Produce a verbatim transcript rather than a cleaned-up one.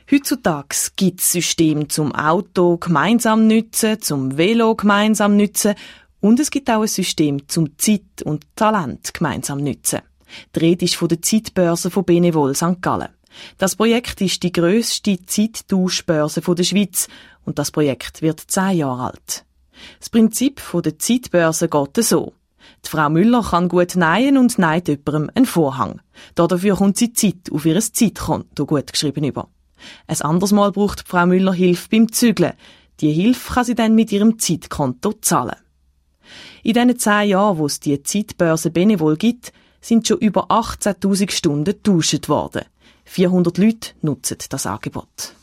Heutzutage gibt es Systeme zum Auto gemeinsam nutzen, zum Velo gemeinsam nutzen und es gibt auch ein System zum Zeit und Talent gemeinsam nutzen. Die Rede ist von der Zeitbörse von Benevol Sankt Gallen. Das Projekt ist die grösste Zeittauschbörse der Schweiz und das Projekt wird zehn Jahre alt. Das Prinzip der Zeitbörse geht so. Die Frau Müller kann gut nähen und näht jemandem einen Vorhang. Dafür kommt sie Zeit auf ihr Zeitkonto gut geschrieben über. Ein anderes Mal braucht die Frau Müller Hilfe beim Zügeln. Die Hilfe kann sie dann mit ihrem Zeitkonto zahlen. In diesen zehn Jahren, wo es die Zeitbörse Benevol gibt, sind schon über achtzehntausend Stunden getauscht worden. vierhundert Leute nutzen das Angebot.